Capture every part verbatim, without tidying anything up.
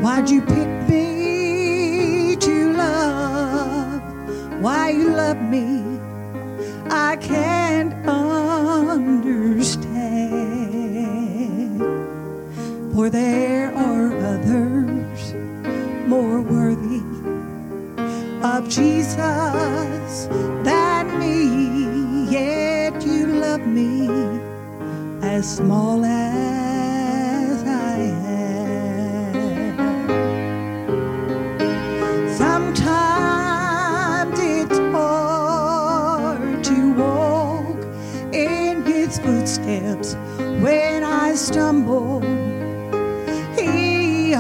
Why'd you pick me to love? Why you love me, I can't understand. For there are others more worthy of Jesus than me, yet you love me as small as I am. Sometimes it's hard to walk in his footsteps. When I stumble, he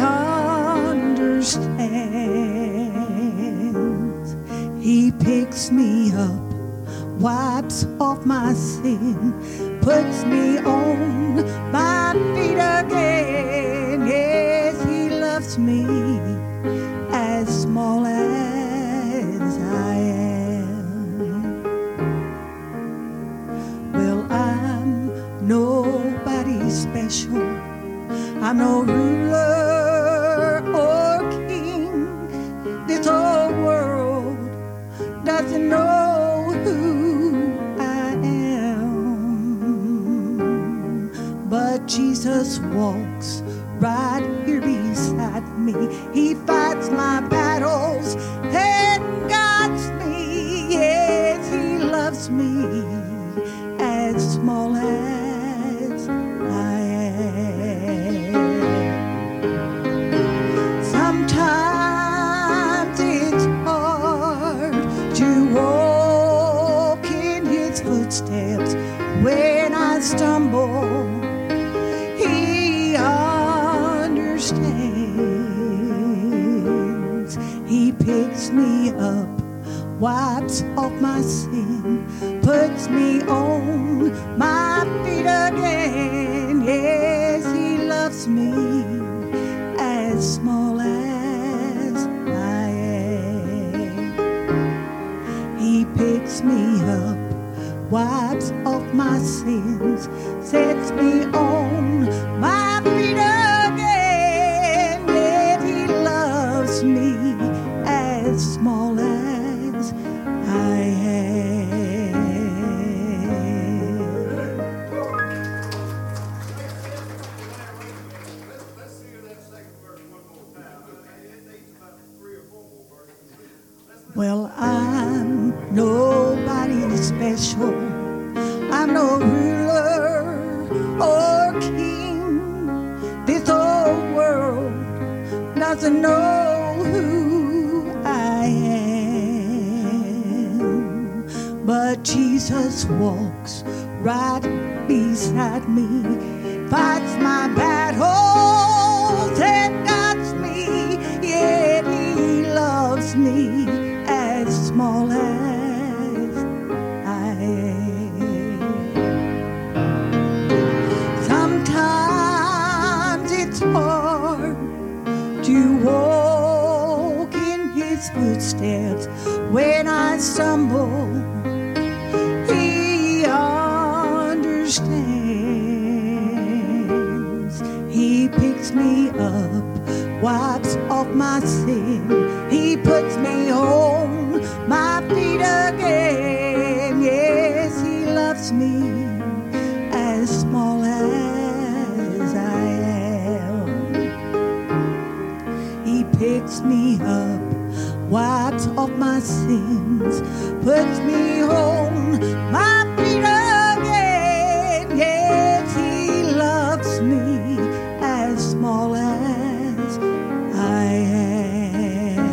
understands. He picks me up, wipes off my sin, puts me on my feet again. Yes, he loves me as small as I am. Well, I'm nobody special. I'm no ruler or king. This whole world doesn't know who I am. But Jesus walks right here beside me. He fights my battles and guides me. Yes, he loves me as small as I am. Sometimes it's hard to walk in his footsteps. When I stumble, he understands. He picks me up, wipes off my sin, puts me on my feet again. Yes, he loves me as small as I am. He picks me up, wipes off my sins, sets me on my feet again. Yet he loves me as small as I am. Let's see that second verse one more time. It needs about three or four more verses. Well, I'm nobody special. I'm no ruler or king. This whole world doesn't know who I am. But Jesus walks right beside me, fights my battles and guides me. Yet he loves me as small as I am. Sometimes it's hard to walk in his footsteps. When I stumble, he understands. He picks me up, wipes off my sin. He puts me on my feet again. Yes, he loves me as small as I am. He picks me up, wipes off my sins, puts me on my feet again. Yes, he loves me as small as I am.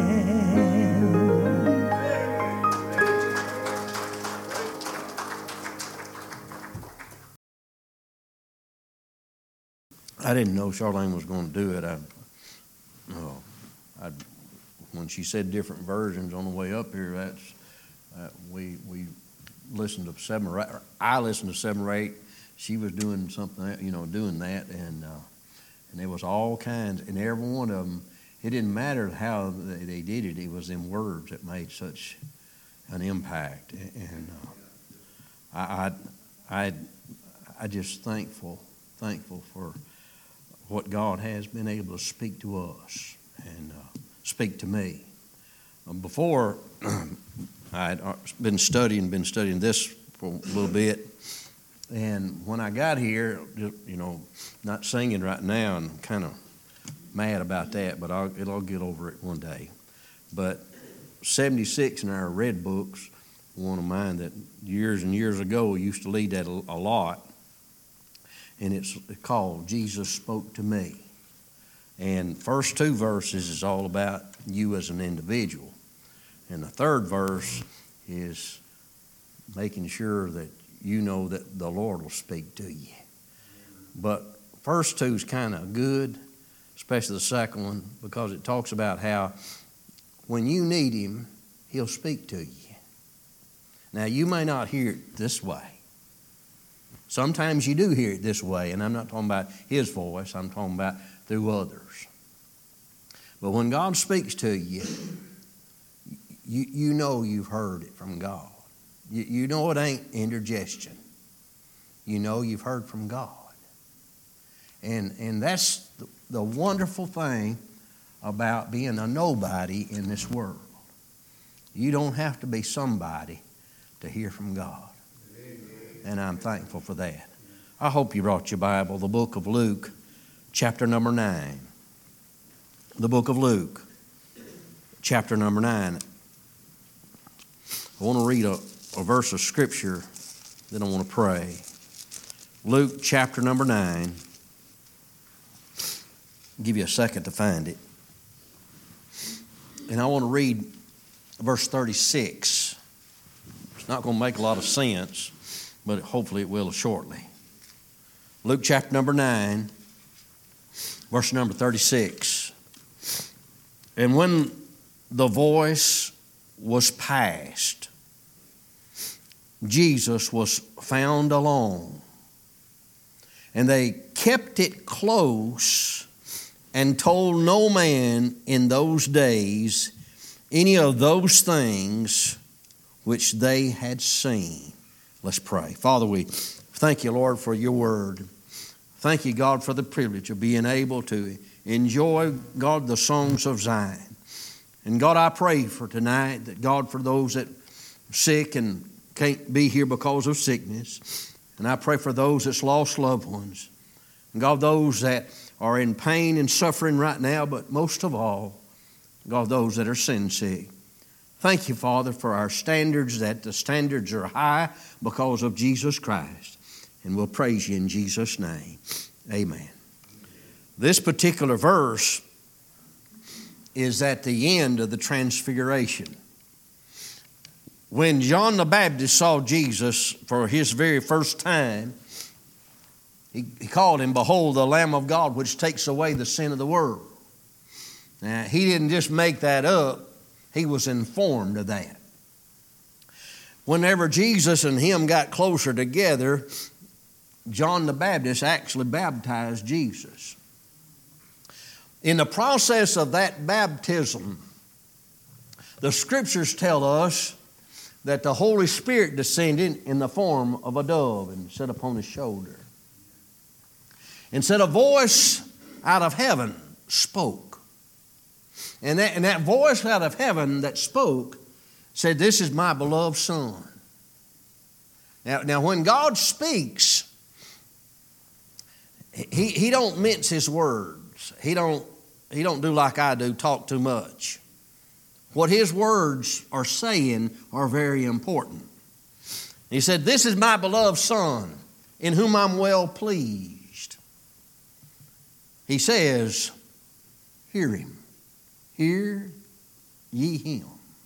I didn't know Charlene was going to do it. I, oh, I, when she said different versions on the way up here, that's uh, we we listened to seven or eight, I listened to seven or eight. She was doing something, you know, doing that, and uh, and there was all kinds, and every one of them. It didn't matter how they, they did it; it was in words that made such an impact. And uh, I, I, I, I just thankful, thankful for what God has been able to speak to us and uh, speak to me. Um, before, I had been studying, been studying this for a little bit, and when I got here, just, you know, not singing right now, and I'm kind of mad about that, but I'll, it'll get over it one day. But seventy-six in our red books, one of mine that years and years ago used to lead that a, a lot, and it's called Jesus Spoke to Me. And first two verses is all about you as an individual. And the third verse is making sure that you know that the Lord will speak to you. But first two is kind of good, especially the second one, because it talks about how when you need Him, He'll speak to you. Now, you may not hear it this way. Sometimes you do hear it this way, and I'm not talking about His voice, I'm talking about through others. But when God speaks to you, you, you know you've heard it from God. You, you know it ain't indigestion. You know you've heard from God. And, and that's the, the wonderful thing about being a nobody in this world. You don't have to be somebody to hear from God. And I'm thankful for that. I hope you brought your Bible, the book of Luke, chapter number nine. The book of Luke, chapter number nine. I want to read a, a verse of Scripture, then I want to pray. Luke, chapter number nine. I'll give you a second to find it. And I want to read verse thirty-six. It's not going to make a lot of sense, but hopefully it will shortly. Luke chapter number nine, verse number thirty-six. And when the voice was past, Jesus was found alone. And they kept it close and told no man in those days any of those things which they had seen. Let's pray. Father, we thank you, Lord, for your word. Thank you, God, for the privilege of being able to enjoy, God, the songs of Zion. And God, I pray for tonight that, God, for those that are sick and can't be here because of sickness, and I pray for those that's lost loved ones. And God, those that are in pain and suffering right now, but most of all, God, those that are sin sick. Thank you, Father, for our standards, that the standards are high because of Jesus Christ. And we'll praise you in Jesus' name. Amen. This particular verse is at the end of the Transfiguration. When John the Baptist saw Jesus for his very first time, he, he called him, "Behold, the Lamb of God, which takes away the sin of the world." Now, he didn't just make that up. He was informed of that. Whenever Jesus and him got closer together, John the Baptist actually baptized Jesus. In the process of that baptism, the Scriptures tell us that the Holy Spirit descended in the form of a dove and sat upon his shoulder. And said a voice out of heaven spoke. And that, and that voice out of heaven that spoke said, "This is my beloved Son." Now, now when God speaks, he, he don't mince his words. He don't, he don't do like I do, talk too much. What his words are saying are very important. He said, "This is my beloved Son, in whom I'm well pleased." He says, "Hear him. Hear ye him."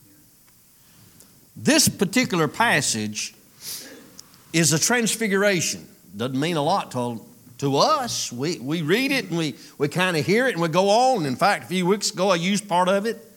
This particular passage is the Transfiguration. Doesn't mean a lot to, to us. We, we read it and we, we kind of hear it and we go on. In fact, a few weeks ago I used part of it.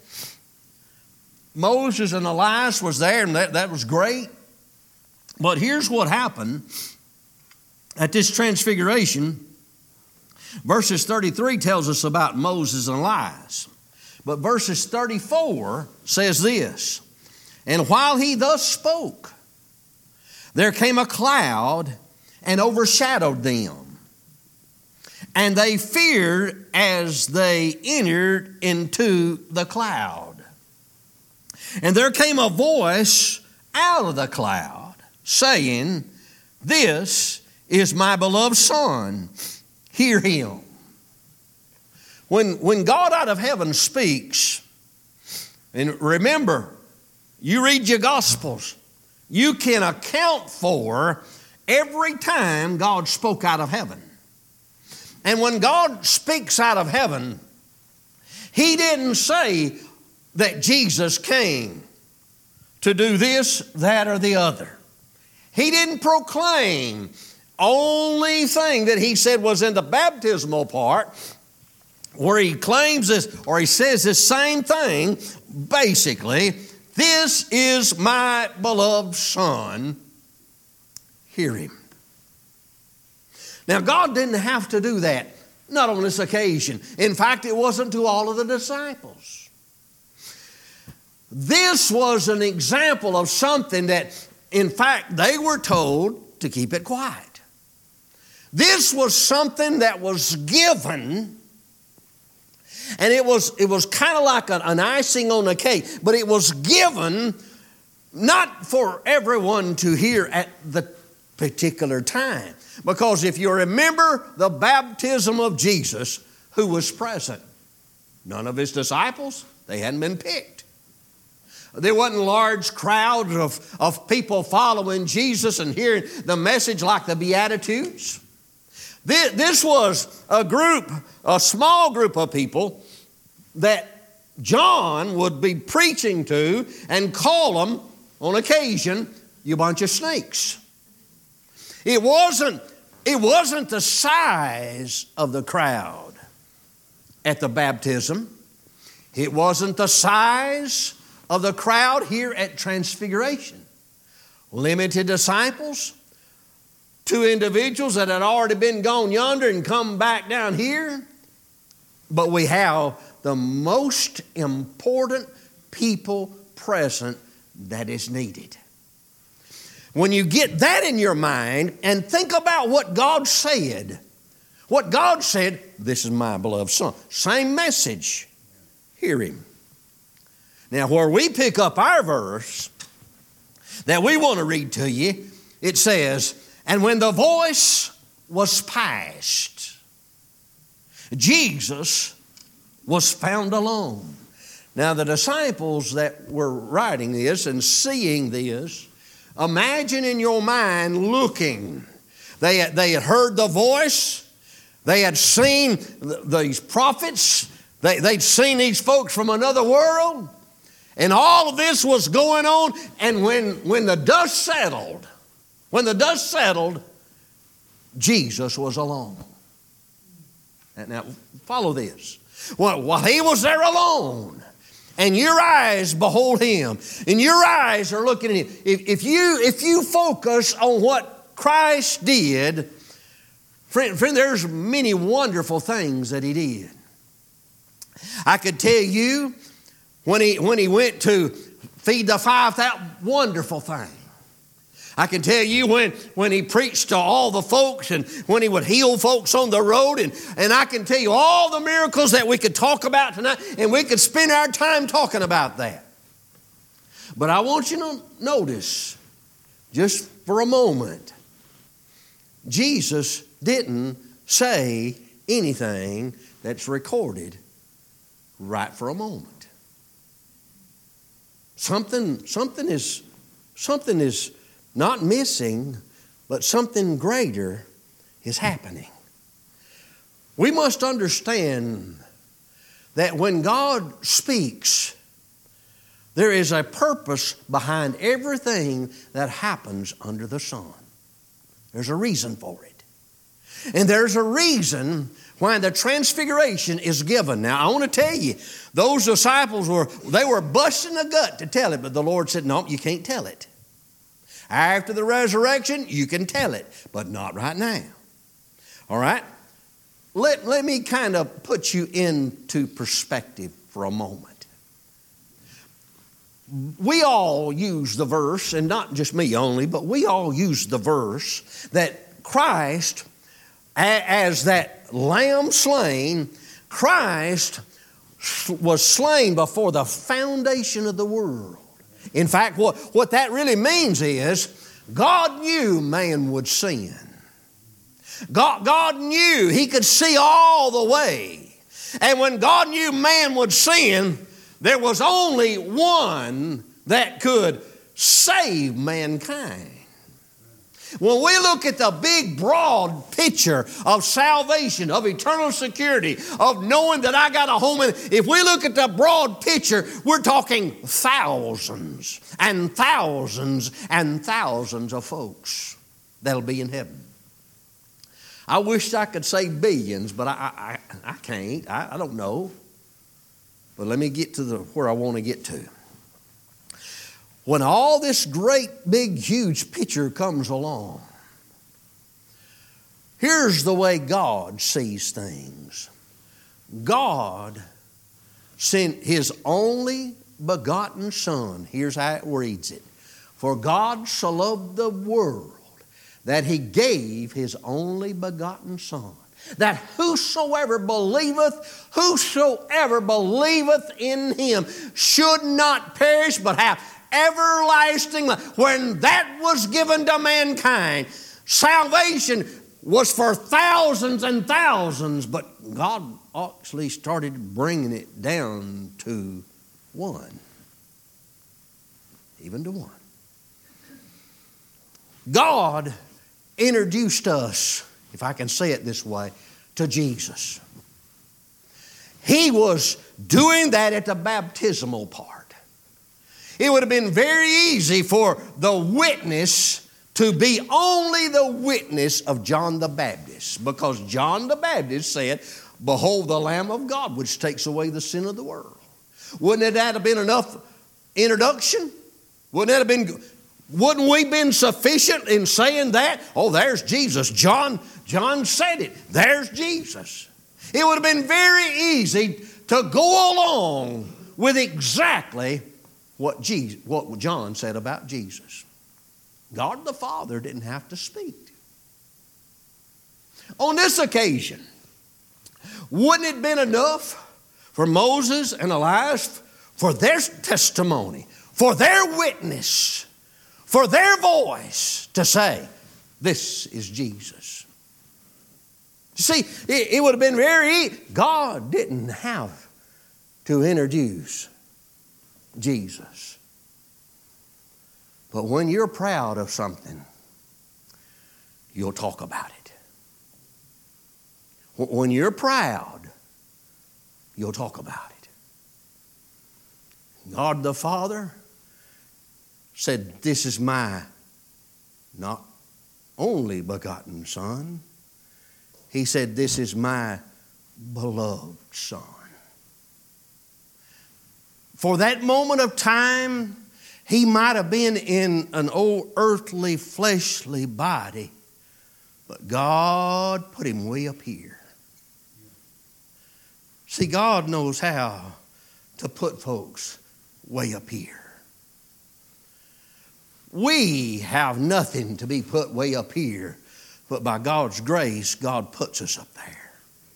Moses and Elias was there, and that, that was great. But here's what happened at this Transfiguration. Verses thirty-three tells us about Moses and Elias. But verses thirty-four says this: "And while he thus spoke, there came a cloud and overshadowed them. and they feared as they entered into the cloud. And there came a voice out of the cloud, saying, "This is my beloved Son, hear him." When, when God out of heaven speaks, and remember, you read your Gospels, you can account for every time God spoke out of heaven. And when God speaks out of heaven, He didn't say that Jesus came to do this, that, or the other. He didn't proclaim. Only thing that He said was in the baptismal part, where He claims this, or He says the same thing, basically, "This is my beloved Son, hear him." Now, God didn't have to do that, not on this occasion. In fact, it wasn't to all of the disciples. This was an example of something that, in fact, they were told to keep it quiet. This was something that was given, and it was, it was kind of like an, an icing on the cake, but it was given not for everyone to hear at the particular time. Because if you remember the baptism of Jesus, who was present? None of His disciples. They hadn't been picked. There wasn't large crowds of, of people following Jesus and hearing the message like the Beatitudes. This, this was a group, a small group of people that John would be preaching to and call them, on occasion, "you bunch of snakes." It wasn't, it wasn't the size of the crowd at the baptism. It wasn't the size of the crowd here at Transfiguration. Limited disciples, two individuals that had already been gone yonder and come back down here. But we have the most important people present that is needed. When you get that in your mind and think about what God said, what God said, "This is my beloved Son." Same message. Hear him. Now, where we pick up our verse that we want to read to you, it says, "And when the voice was past, Jesus was found alone." Now, the disciples that were writing this and seeing this, imagine in your mind looking. They had, they had heard the voice. They had seen th- these prophets. They, they'd seen these folks from another world. And all of this was going on. And when, when the dust settled, when the dust settled, Jesus was alone. And now, follow this. Well, while He was there alone, and your eyes behold Him, and your eyes are looking at Him. If, if you if you focus on what Christ did, friend, friend, there's many wonderful things that He did. I could tell you when He when He went to feed the five thousand, wonderful thing. I can tell you when, when He preached to all the folks and when He would heal folks on the road. And, and I can tell you all the miracles that we could talk about tonight, and we could spend our time talking about that. But I want you to notice, just for a moment, Jesus didn't say anything that's recorded right for a moment. Something, something is, something is not missing, but something greater is happening. We must understand that when God speaks, there is a purpose behind everything that happens under the sun. There's a reason for it. And there's a reason why the transfiguration is given. Now, I want to tell you, those disciples were, they were busting a gut to tell it, but the Lord said, "No, you can't tell it. After the resurrection, you can tell it, but not right now." All right? Let, let me kind of put you into perspective for a moment. We all use the verse, and not just me only, but we all use the verse that Christ, as that lamb slain, Christ was slain before the foundation of the world. In fact, what, what that really means is God knew man would sin. God, God knew He could see all the way. And when God knew man would sin, there was only one that could save mankind. When we look at the big, broad picture of salvation, of eternal security, of knowing that I got a home, in, if we look at the broad picture, we're talking thousands and thousands and thousands of folks that'll be in heaven. I wish I could say billions, but I, I, I can't. I, I don't know. But let me get to the where I want to get to. When all this great, big, huge picture comes along, here's the way God sees things. God sent His only begotten Son. Here's how it reads it. For God so loved the world that He gave His only begotten Son, that whosoever believeth, whosoever believeth in Him should not perish but have everlasting life. When that was given to mankind, salvation was for thousands and thousands, but God actually started bringing it down to one. Even to one. God introduced us, if I can say it this way, to Jesus. He was doing that at the baptismal part. It would have been very easy for the witness to be only the witness of John the Baptist, because John the Baptist said, behold the Lamb of God which takes away the sin of the world. Wouldn't that have been enough introduction? Wouldn't that have been, wouldn't we been sufficient in saying that? Oh, there's Jesus. John, John said it. There's Jesus. It would have been very easy to go along with exactly what Jesus, what John said about Jesus. God the Father didn't have to speak. On this occasion, wouldn't it have been enough for Moses and Elias, for their testimony, for their witness, for their voice to say, this is Jesus? You see, it, it would have been very easy. God didn't have to introduce Jesus. But when you're proud of something, you'll talk about it. When you're proud, you'll talk about it. God the Father said, this is my not only begotten Son. He said, this is my beloved Son. For that moment of time, He might have been in an old earthly, fleshly body, but God put Him way up here. See, God knows how to put folks way up here. We have nothing to be put way up here, but by God's grace, God puts us up there.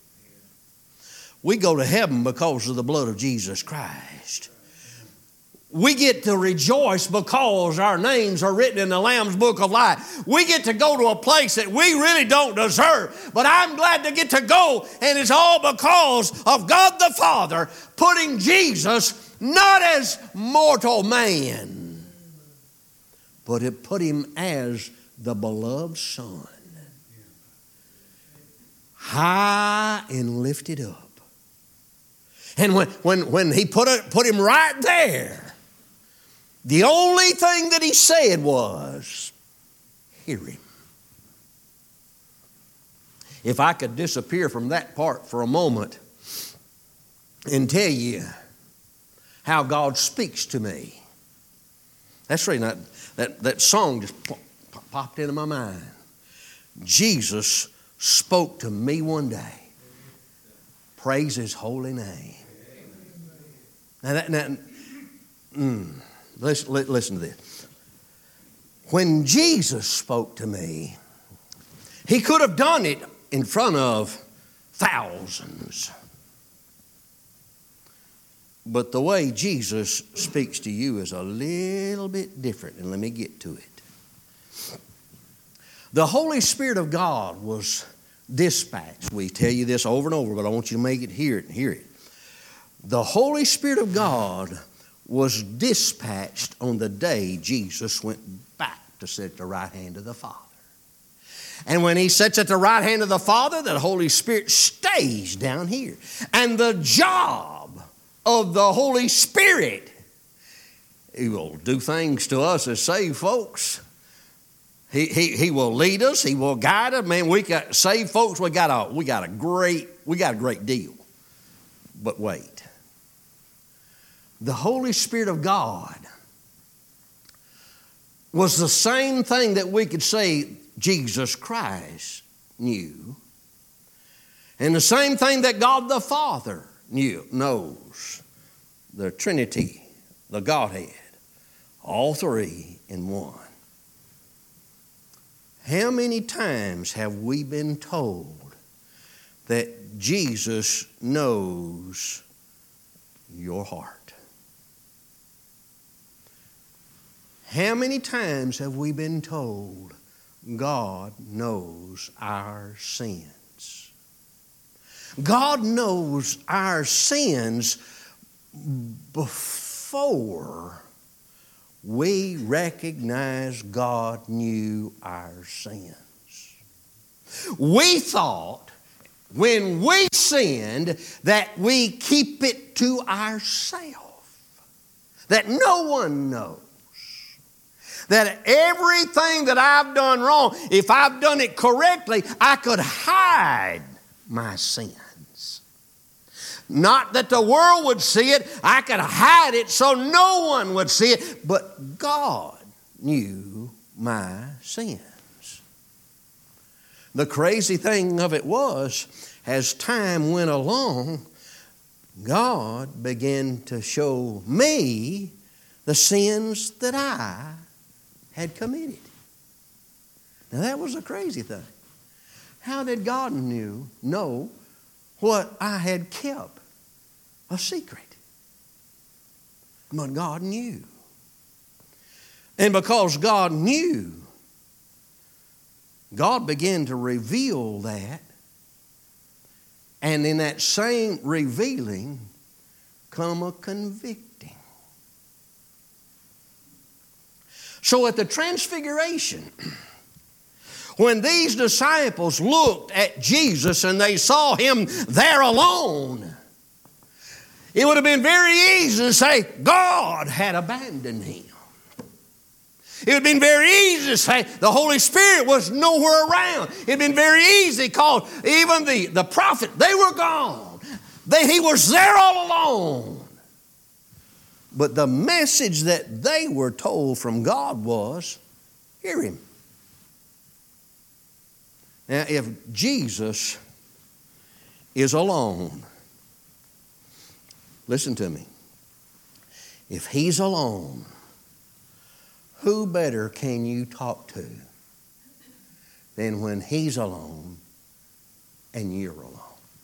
We go to heaven because of the blood of Jesus Christ. We get to rejoice because our names are written in the Lamb's Book of Life. We get to go to a place that we really don't deserve. But I'm glad to get to go, and it's all because of God the Father putting Jesus not as mortal man, but it put Him as the beloved Son. High and lifted up. And when, when, when He put, it, put Him right there, the only thing that He said was, hear Him. If I could disappear from that part for a moment and tell you how God speaks to me. That's really not, that, that song just popped into my mind. Jesus spoke to me one day. Praise His holy name. Now, that, now mm, listen, listen to this. When Jesus spoke to me, He could have done it in front of thousands. But the way Jesus speaks to you is a little bit different, and let me get to it. The Holy Spirit of God was dispatched. We tell you this over and over, but I want you to make it hear it and hear it. The Holy Spirit of God was dispatched on the day Jesus went back to sit at the right hand of the Father. And when he sits at the right hand of the Father, the Holy Spirit stays down here. And the job of the Holy Spirit, he will do things to us as saved folks. He, he, he will lead us. He will guide us. Man, we got saved folks. We got a we got a great we got a great deal. But wait, the Holy Spirit of God was the same thing that we could say Jesus Christ knew, and the same thing that God the Father knew knows. The Trinity, the Godhead, all three in one. How many times have we been told that Jesus knows your heart? How many times have we been told God knows our sins? God knows our sins before we recognize God knew our sins. We thought when we sinned that we keep it to ourselves, that no one knows. That everything that I've done wrong, if I've done it correctly, I could hide my sins. Not that the world would see it, I could hide it so no one would see it, but God knew my sins. The crazy thing of it was, as time went along, God began to show me the sins that I had committed. Now that was a crazy thing. How did God knew, know what I had kept a secret? But God knew. And because God knew, God began to reveal that. And in that same revealing come a convicting. So at the Transfiguration, when these disciples looked at Jesus and they saw Him there alone, it would have been very easy to say God had abandoned Him. It would have been very easy to say the Holy Spirit was nowhere around. It would have been very easy because even the, the prophet, they were gone. They, he was there all alone. But the message that they were told from God was, hear Him. Now, if Jesus is alone, listen to me. If He's alone, who better can you talk to than when He's alone and you're alone?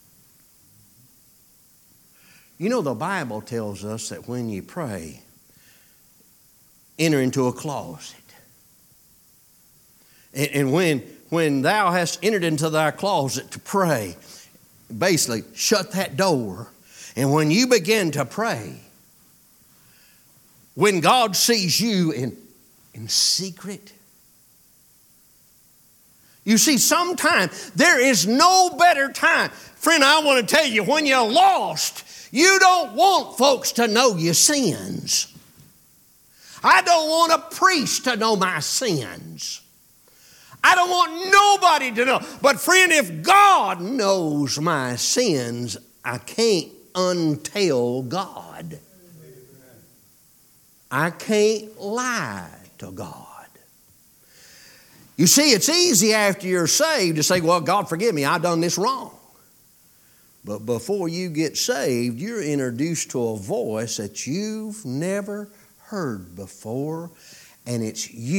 You know, the Bible tells us that when you pray, enter into a closet. And, and when, when thou hast entered into thy closet to pray, basically shut that door. And when you begin to pray, when God sees you in, in secret, you see, sometimes there is no better time. Friend, I want to tell you, when you're lost, you don't want folks to know your sins. I don't want a priest to know my sins. I don't want nobody to know. But friend, if God knows my sins, I can't untell God. I can't lie to God. You see, it's easy after you're saved to say, well, God, forgive me, I've done this wrong. But before you get saved, you're introduced to a voice that you've never heard before, and it's you and Him alone.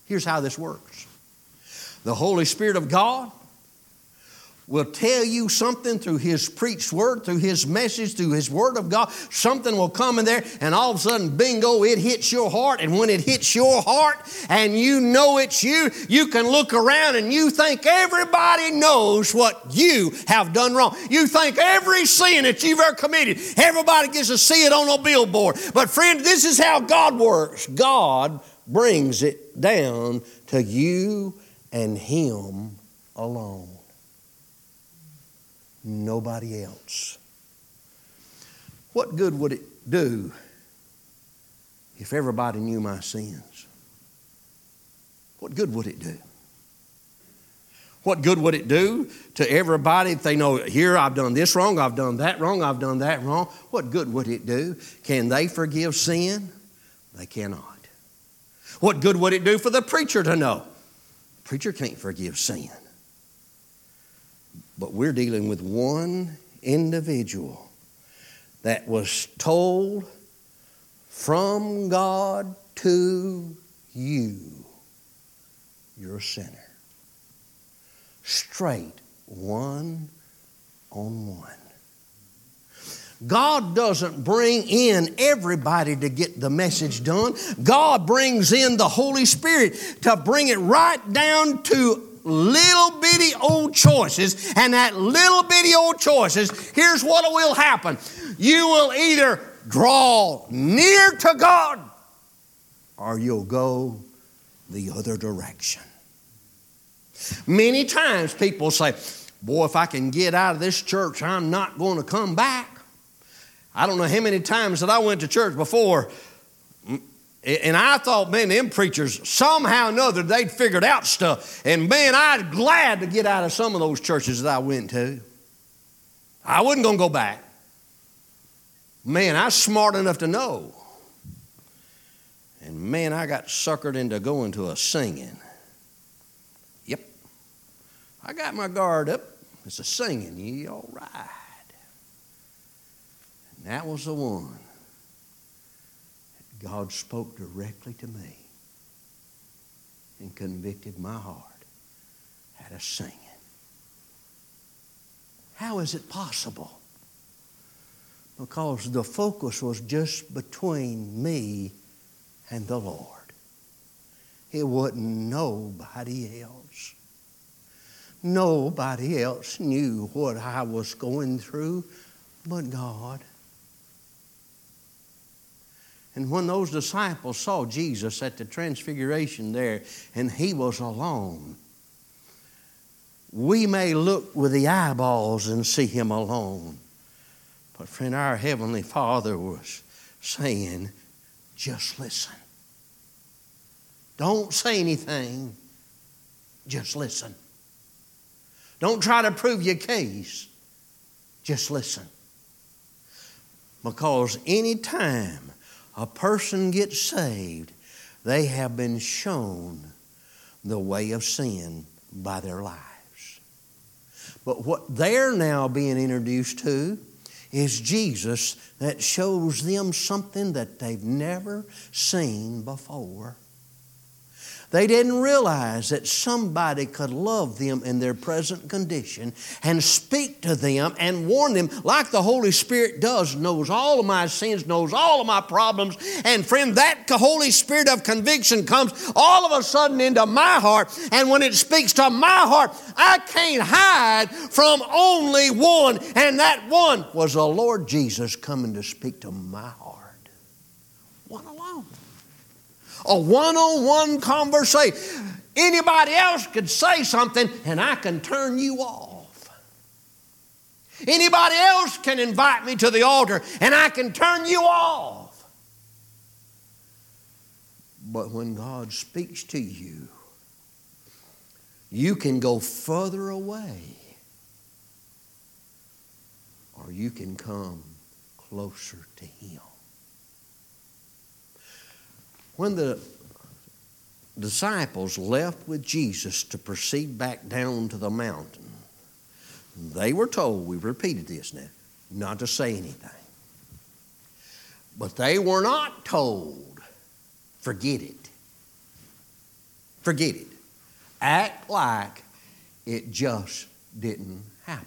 Here's how this works. The Holy Spirit of God will tell you something through His preached word, through His message, through His Word of God. Something will come in there, and all of a sudden, bingo, it hits your heart. And when it hits your heart and you know it's you, you can look around and you think everybody knows what you have done wrong. You think every sin that you've ever committed, everybody gets to see it on a billboard. But friend, this is how God works. God brings it down to you and Him alone. Nobody else. What good would it do if everybody knew my sins? What good would it do? What good would it do to everybody if they know, here I've done this wrong, I've done that wrong, I've done that wrong? What good would it do? Can they forgive sin? They cannot. What good would it do for the preacher to know? The preacher can't forgive sin. But we're dealing with one individual that was told from God to you, you're a sinner. Straight, one on one. God doesn't bring in everybody to get the message done. God brings in the Holy Spirit to bring it right down to little bitty old choices. And that little bitty old choices, here's what will happen. You will either draw near to God or you'll go the other direction. Many times people say, boy, if I can get out of this church, I'm not going to come back. I don't know how many times that I went to church before, and I thought, man, them preachers, somehow or another, they'd figured out stuff. And man, I'm glad to get out of some of those churches that I went to. I wasn't going to go back. Man, I was smart enough to know. And man, I got suckered into going to a singing. Yep. I got my guard up. It's a singing. Ye all right. And that was the one. God spoke directly to me and convicted my heart at a singing. How is it possible? Because the focus was just between me and the Lord. It wasn't nobody else. Nobody else knew what I was going through but God. And when those disciples saw Jesus at the transfiguration there, and He was alone, we may look with the eyeballs and see Him alone. But friend, our Heavenly Father was saying, just listen. Don't say anything. Just listen. Don't try to prove your case. Just listen. Because any time a person gets saved, they have been shown the way of sin by their lives. But what they're now being introduced to is Jesus that shows them something that they've never seen before. They didn't realize that somebody could love them in their present condition and speak to them and warn them like the Holy Spirit does, knows all of my sins, knows all of my problems. And friend, that Holy Spirit of conviction comes all of a sudden into my heart. And when it speaks to my heart, I can't hide from only one. And that one was the Lord Jesus coming to speak to my heart. One alone. A one-on-one conversation. Anybody else could say something and I can turn you off. Anybody else can invite me to the altar and I can turn you off. But when God speaks to you, you can go further away or you can come closer to Him. When the disciples left with Jesus to proceed back down to the mountain, they were told, we've repeated this now, not to say anything. But they were not told, forget it. Forget it. Act like it just didn't happen.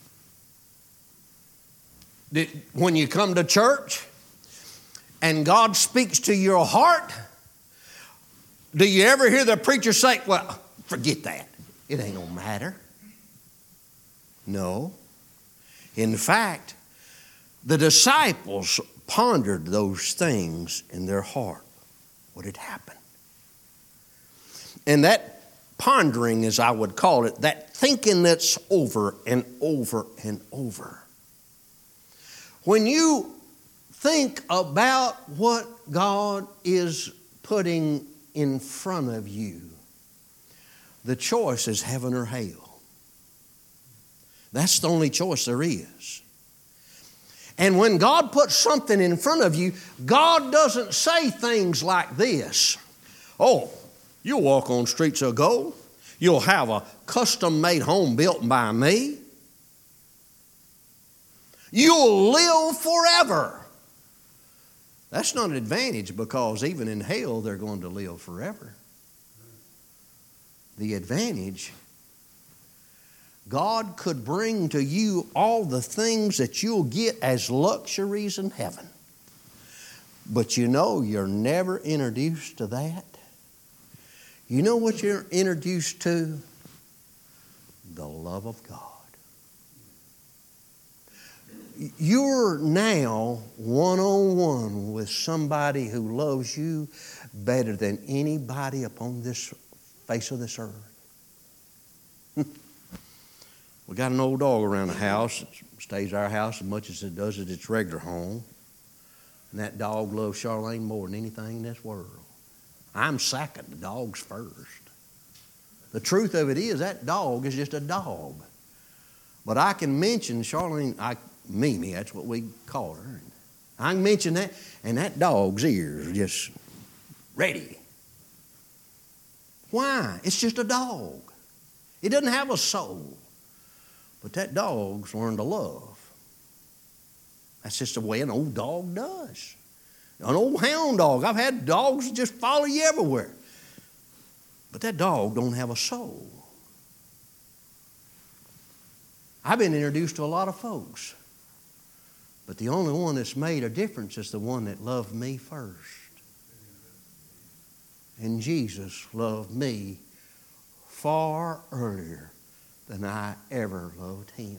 Did, when you come to church and God speaks to your heart, do you ever hear the preacher say, well, forget that. It ain't no matter. No. In fact, the disciples pondered those things in their heart. What had happened? And that pondering, as I would call it, that thinking that's over and over and over. When you think about what God is putting in front of you, the choice is heaven or hell. That's the only choice there is. And when God puts something in front of you, God doesn't say things like this. Oh, you'll walk on streets of gold. You'll have a custom-made home built by me. You'll live forever. That's not an advantage, because even in hell they're going to live forever. The advantage, God could bring to you all the things that you'll get as luxuries in heaven. But you know you're never introduced to that. You know what you're introduced to? The love of God. You're now one-on-one with somebody who loves you better than anybody upon this face of this earth. We got an old dog around the house. It stays our house as much as it does at its regular home. And that dog loves Charlene more than anything in this world. I'm second. The dog's first. The truth of it is that dog is just a dog. But I can mention Charlene, I, Mimi, that's what we call her. I can mention that, and that dog's ears are just ready. Why? It's just a dog. It doesn't have a soul. But that dog's learned to love. That's just the way an old dog does. An old hound dog. I've had dogs that just follow you everywhere. But that dog don't have a soul. I've been introduced to a lot of folks. But the only one that's made a difference is the one that loved me first. And Jesus loved me far earlier than I ever loved him.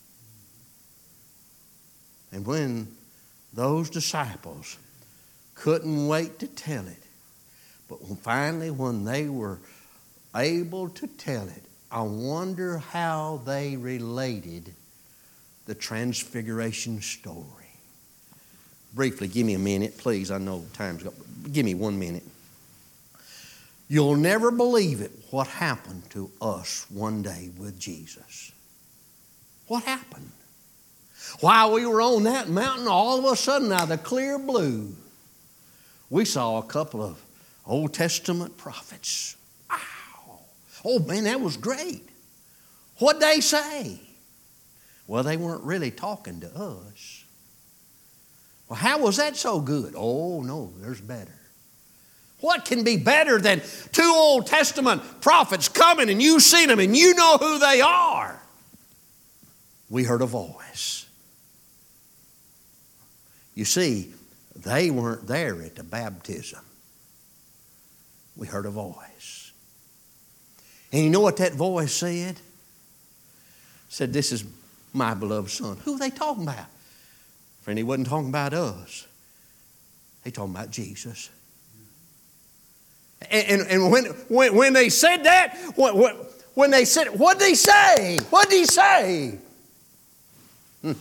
And when those disciples couldn't wait to tell it, but finally when they were able to tell it, I wonder how they related the transfiguration story. Briefly, give me a minute, please. I know time's got, give me one minute. You'll never believe it what happened to us one day with Jesus. What happened? While we were on that mountain, all of a sudden, out of the clear blue, we saw a couple of Old Testament prophets. Wow. Oh, man, that was great. What'd they say? Well, they weren't really talking to us. Well, how was that so good? Oh, no, there's better. What can be better than two Old Testament prophets coming and you've seen them and you know who they are? We heard a voice. You see, they weren't there at the baptism. We heard a voice. And you know what that voice said? It said, "This is my beloved son." Who are they talking about? Friend, he wasn't talking about us. He talking about Jesus. And, and, and when, when, when they said that, when, when they said, what did he say? What did he say? Hmm.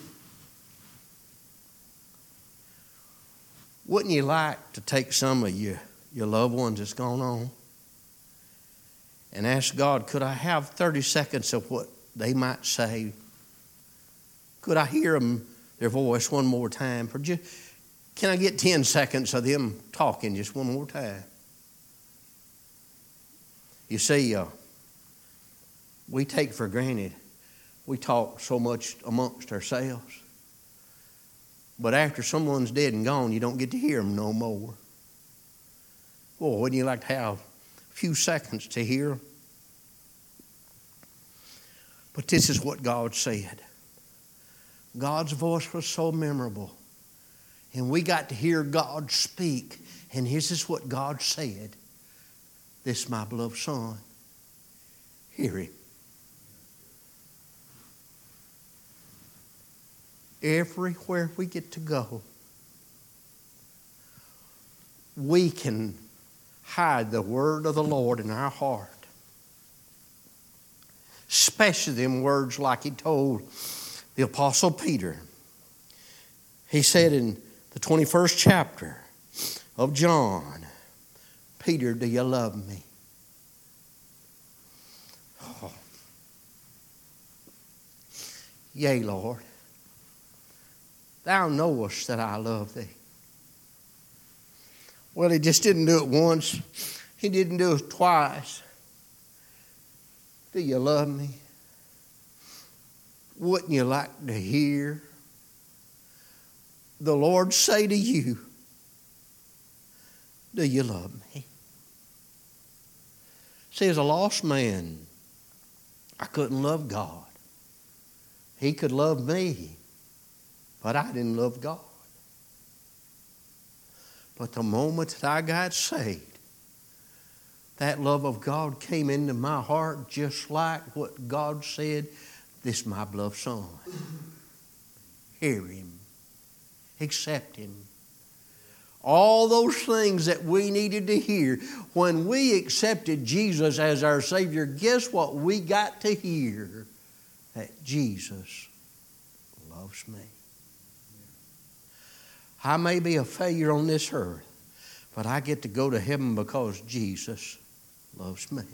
Wouldn't you like to take some of your, your loved ones that's gone on and ask God, could I have thirty seconds of what they might say? Could I hear them, their voice one more time? Or just, can I get ten seconds of them talking just one more time? You see, uh, we take for granted, we talk so much amongst ourselves. But after someone's dead and gone, you don't get to hear them no more. Boy, wouldn't you like to have few seconds to hear. But this is what God said. God's voice was so memorable. And we got to hear God speak. And this is what God said. This is my beloved Son. Hear Him. Everywhere we get to go, we can hide the word of the Lord in our heart. Especially them words like He told the Apostle Peter. He said in the twenty-first chapter of John, Peter, do you love me? Oh. Yea, Lord. Thou knowest that I love thee. Well, He just didn't do it once. He didn't do it twice. Do you love me? Wouldn't you like to hear the Lord say to you, do you love me? See, as a lost man, I couldn't love God. He could love me, but I didn't love God. But the moment that I got saved, that love of God came into my heart just like what God said, this is my beloved Son. Hear Him. Accept Him. All those things that we needed to hear. When we accepted Jesus as our Savior, guess what we got to hear? That Jesus loves me. I may be a failure on this earth, but I get to go to heaven because Jesus loves me.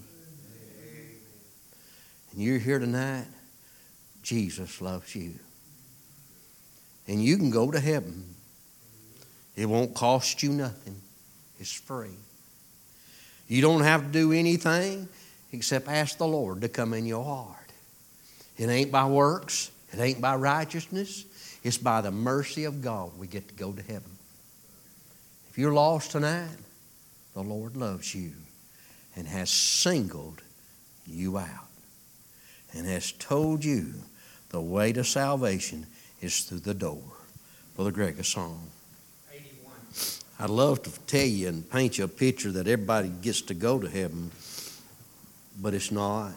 And you're here tonight, Jesus loves you. And you can go to heaven. It won't cost you nothing. It's free. You don't have to do anything except ask the Lord to come in your heart. It ain't by works. It ain't by righteousness. It's by the mercy of God we get to go to heaven. If you're lost tonight, the Lord loves you and has singled you out and has told you the way to salvation is through the door. Brother Greg, a song. eighty-one. I'd love to tell you and paint you a picture that everybody gets to go to heaven, but it's not.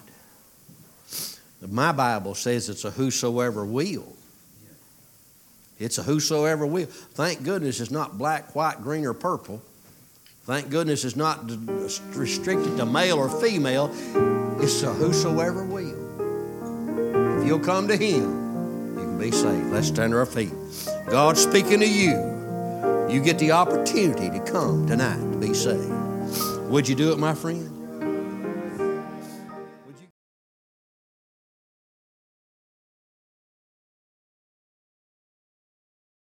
My Bible says it's a whosoever will. It's a whosoever will. Thank goodness it's not black, white, green, or purple. Thank goodness it's not restricted to male or female. It's a whosoever will. If you'll come to Him, you can be saved. Let's stand to our feet. God's speaking to you. You get the opportunity to come tonight to be saved. Would you do it, my friend?